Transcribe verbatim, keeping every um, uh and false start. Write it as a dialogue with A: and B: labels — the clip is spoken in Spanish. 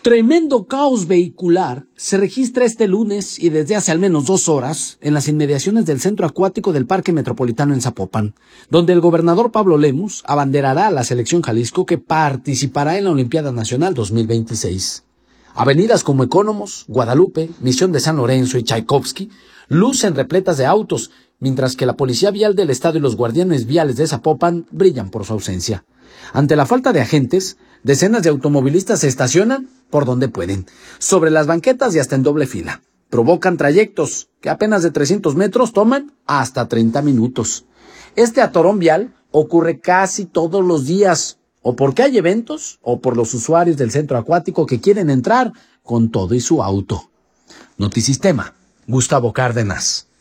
A: Tremendo caos vehicular se registra este lunes y desde hace al menos dos horas en las inmediaciones del centro acuático del Parque Metropolitano en Zapopan, donde el gobernador Pablo Lemus abanderará a la selección Jalisco que participará en la Olimpiada Nacional dos mil veintiséis. Avenidas como Ecónomos, Guadalupe, Misión de San Lorenzo y Tchaikovsky lucen repletas de autos, mientras que la Policía Vial del Estado y los guardianes viales de Zapopan brillan por su ausencia. Ante la falta de agentes, decenas de automovilistas se estacionan por donde pueden, sobre las banquetas y hasta en doble fila. Provocan trayectos que apenas de trescientos metros toman hasta treinta minutos. Este atorón vial ocurre casi todos los días, o porque hay eventos, o por los usuarios del centro acuático que quieren entrar con todo y su auto. Notisistema, Gustavo Cárdenas.